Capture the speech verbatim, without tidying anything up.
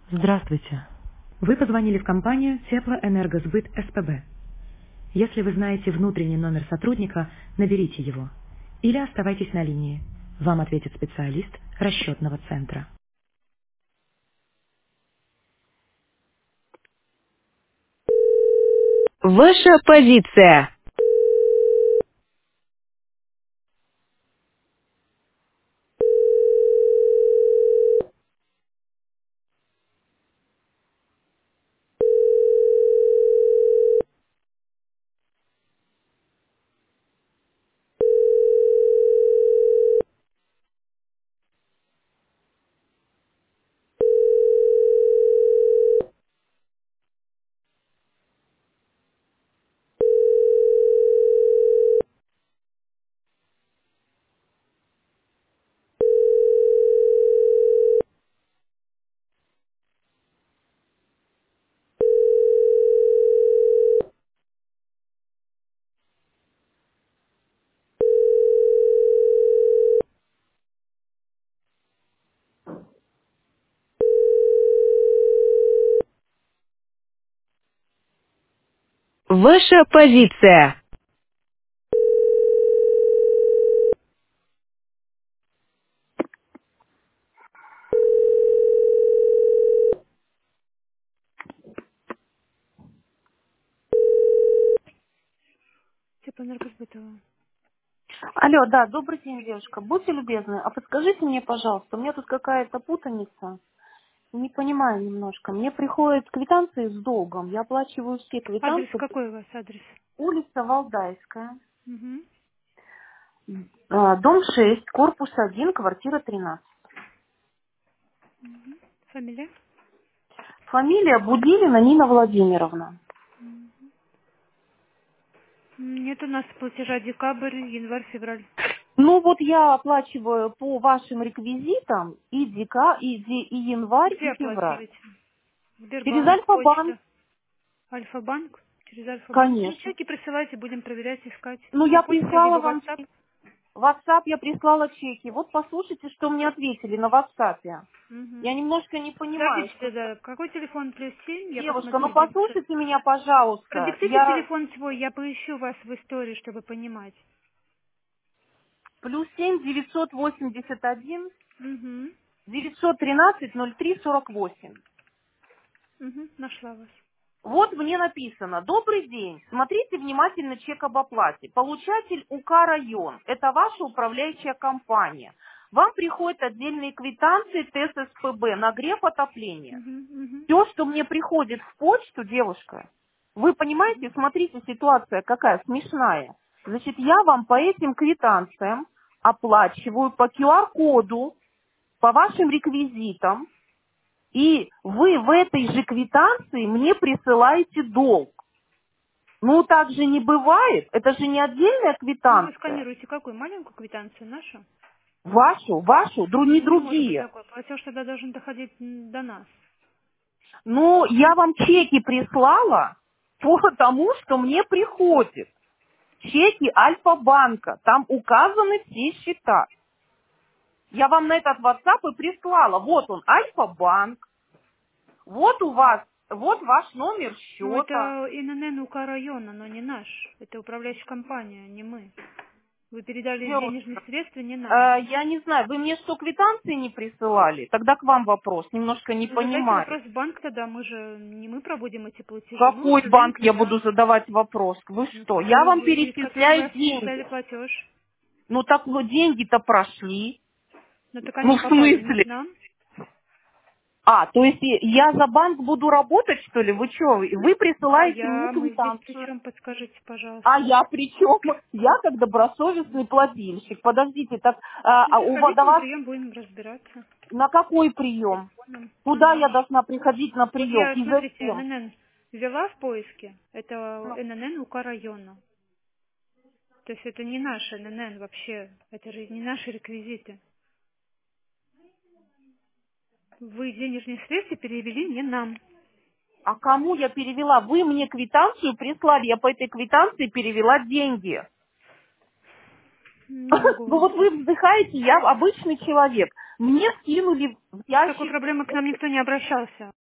Здравствуйте. Вы позвонили в компанию Теплоэнергосбыт СПБ. Если вы знаете внутренний номер сотрудника, наберите его. Или оставайтесь на линии. Вам ответит специалист расчетного центра. Ваша позиция. Ваша позиция. Теплоэнергосбытова. Алло, да, добрый день, девушка. Будьте любезны, а подскажите мне, пожалуйста, у меня тут какая-то путаница. Не понимаю немножко. Мне приходят квитанции с долгом. Я оплачиваю все Адрес квитанции. какой у вас адрес? Улица Валдайская, Угу. а, дом шесть, корпус один, квартира тринадцать. Фамилия? Фамилия Будилина Нина Владимировна. М, Нет у нас платежа декабрь, январь, февраль. Ну вот я оплачиваю по вашим реквизитам и, дека, и, де- и январь, Где и февраль. оплачиваете? Через Сбербанк, Альфа-банк, почта, Альфа-банк? Через Альфа-банк. Ну, конечно. чеки присылайте, будем проверять, искать. Ну На я почту прислала либо вам WhatsApp. В WhatsApp я прислала чеки. Вот послушайте, что мне ответили на WhatsApp. Угу. Я немножко не понимаю, Скажите что... тогда, какой телефон плюс семь, я Девушка, ну посмотрю, где лучше. послушайте меня, пожалуйста. Продиктуйте Я телефон свой, я поищу вас в истории, чтобы понимать. плюс семь девятьсот восемьдесят один Угу. девятьсот тринадцать ноль три сорок восемь. Угу. Нашла вас. Вот мне написано: добрый день. Смотрите внимательно чек об оплате. Получатель УК район. Это ваша управляющая компания. Вам приходят отдельные квитанции ТССПБ, нагрев отопления. Угу. Угу. Все, что мне приходит в почту, девушка, вы понимаете, смотрите, ситуация какая смешная. Значит, я вам по этим квитанциям оплачиваю по ку ар коду, по вашим реквизитам, и вы в этой же квитанции мне присылаете долг. Ну, так же не бывает. Это же не отдельная Ну, вы квитанция. сканируете какую? Маленькую квитанцию нашу? Вашу, вашу, дру- не Не может быть другие. такой. Платеж тогда должен доходить м, до нас. Ну, я вам чеки прислала по тому, что мне приходит. Чеки Альфа-банка. Там указаны все счета. Я вам на этот WhatsApp и прислала. Вот он, Альфа-банк. Вот у вас, вот ваш номер Ну, счета. это ИНН УК района, но не наш. Это управляющая компания, не мы. Вы передали денежные Девушка, средства не нам. э, я не знаю, вы мне что, квитанции не присылали? Тогда к вам вопрос. Немножко не Ну, задайте понимаю. вопрос в банк тогда, мы же, не мы проводим эти платежи, мы Какой выставляем банк я буду квитанцию. задавать вопрос? Вы Ну, что? Я вы, вам вы- из которого вы перечисляю осуществляли деньги. платеж. Ну так ну, деньги-то прошли. Ну, так Ну они в попали не к смысле? нам. А, то есть и- я за банк буду работать, что ли? Вы что? Вы А присылаете мне я, мы здесь при квитанцию. чем, подскажите, А пожалуйста. я при чем? Я как добросовестный плательщик. Подождите, так а, Ну, а у вас, до приходите на вас прием, будем разбираться. на какой прием? Телефоном на Куда я наш. должна приходить на Вот прием? я, И смотрите, зачем? ННН ввела в поиске. Это Ну, ННН УК района. То есть это не наш ННН вообще. Это же не наши реквизиты. Вы денежные средства перевели не нам. а кому я перевела? Вы мне квитанцию прислали, я по этой квитанции перевела деньги. Не могу Ну вам вот вы сказать. вздыхаете, я обычный человек. Мне скинули в С ящик. такой проблемой к нам никто не обращался.